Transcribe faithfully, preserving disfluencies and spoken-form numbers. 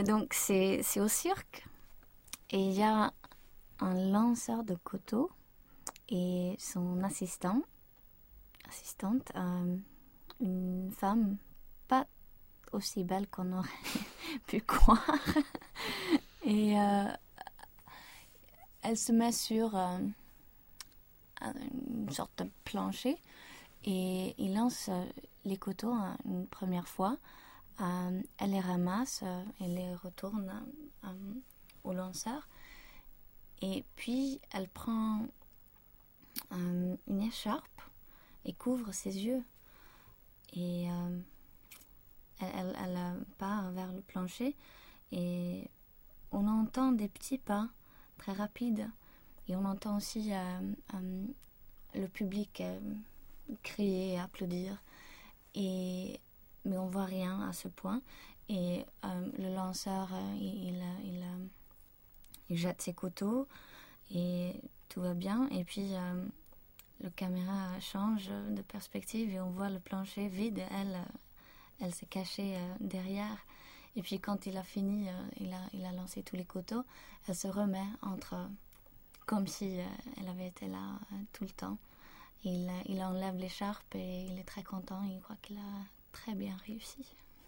Euh, donc, c'est, c'est au cirque. Et il y a un lanceur de couteaux et son assistant, assistante, euh, une femme pas aussi belle qu'on aurait pu croire. Et euh, elle se met sur euh, une sorte de plancher et il lance euh, les couteaux hein, une première fois. Euh, elle les ramasse euh, et les retourne euh, euh, au lanceur. Et puis elle prend euh, une écharpe et couvre ses yeux. Et euh, elle, elle, elle part vers le plancher et on entend des petits pas très rapides. Et on entend aussi euh, euh, le public euh, crier et applaudir. Et, mais on voit rien à ce point. Et euh, le lanceur, euh, il, il, il, euh, il jette ses couteaux et tout va bien. Et puis euh, le caméra change de perspective et on voit le plancher vide. Elle, euh, elle s'est cachée euh, derrière. Et puis quand il a fini, euh, il, a, il a lancé tous les couteaux. Elle se remet entre... comme si euh, elle avait été là euh, tout le temps. Il, il enlève l'écharpe et il est très content. Il croit qu'il a très bien réussi.